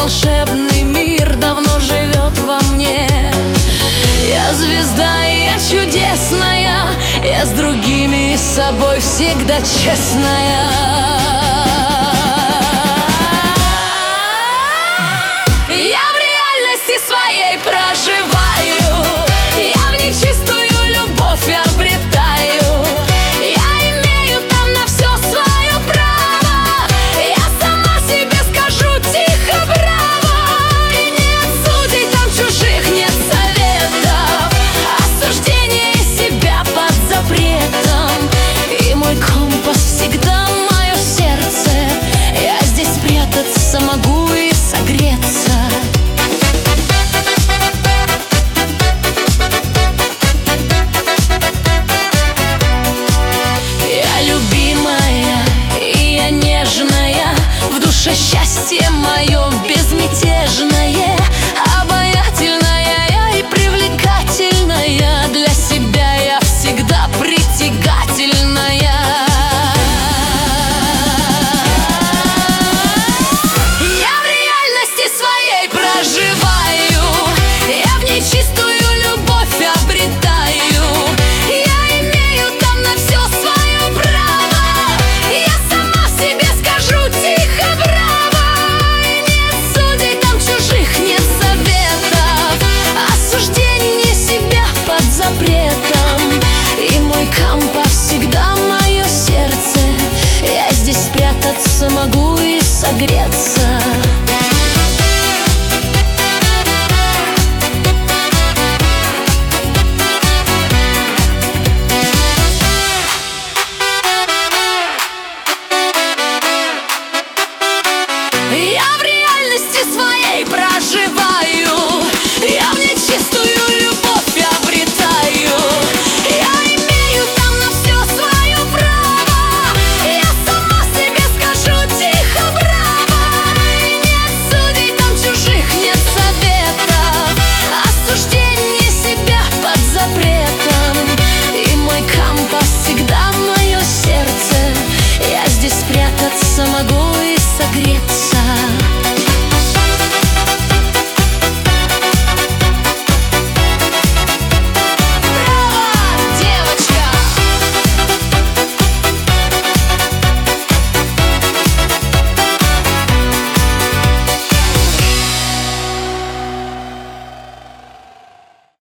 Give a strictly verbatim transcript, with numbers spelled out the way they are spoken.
волшебный мир давно живет во мне. Я звезда, и я чудесная, я с другими и с собой всегда честная. Я в реальности своей проживаю, я в нечистую любовь обретаю. Я имею там на все свое право, я сама себе скажу тихо браво. И нет судей там чужих, нет советов, осуждение себя под запретом. И мой компас всегда мое сердце, я здесь спрятаться могу и согреться. В душе счастье мое безмятежное, обаятельная я и привлекательная. Для себя я всегда притягательная. Я в реальности своей проживаю, я в нечистую любовь обретаю. Я имею там на все свое право, я сама себе скажу тихо браво. И нет судей там чужих, нет советов, осуждение себя под запретом. И мой компас всегда мое сердце, я здесь спрятаться могу и согреться. Я в реальности своей проживаю.